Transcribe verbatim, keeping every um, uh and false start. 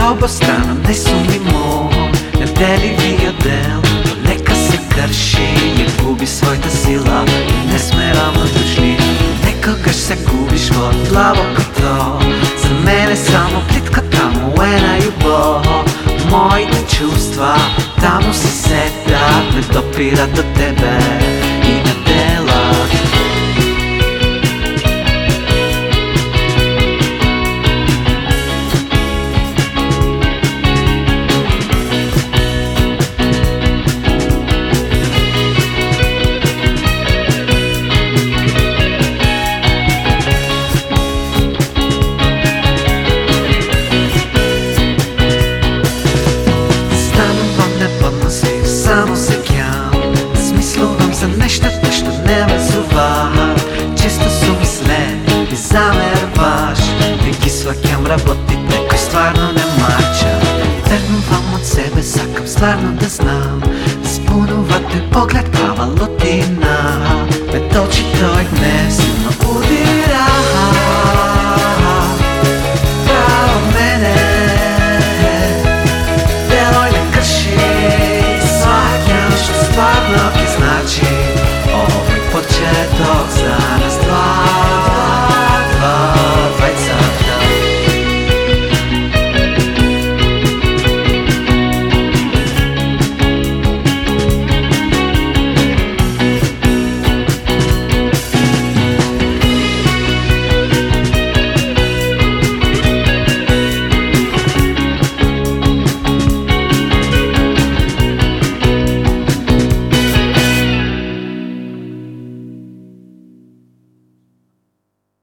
обострано, несумимо. Неделивия ден лека се кърши и губи своята сила. Не сме равно дошли, некогаш се губиш в длабокото. За мен е само плитката му е на любов. Моите чувства там си седат, не допират до тебе и не делат. Само сега смислувам за нещата, що не ме зоват. Често сумислен и замерваш, не ги свакям работите, кой стварно не мача. Тръгнувам от себе, сакам стварно да знам. Спунувате поглед, кава лутина, ме точи той днес.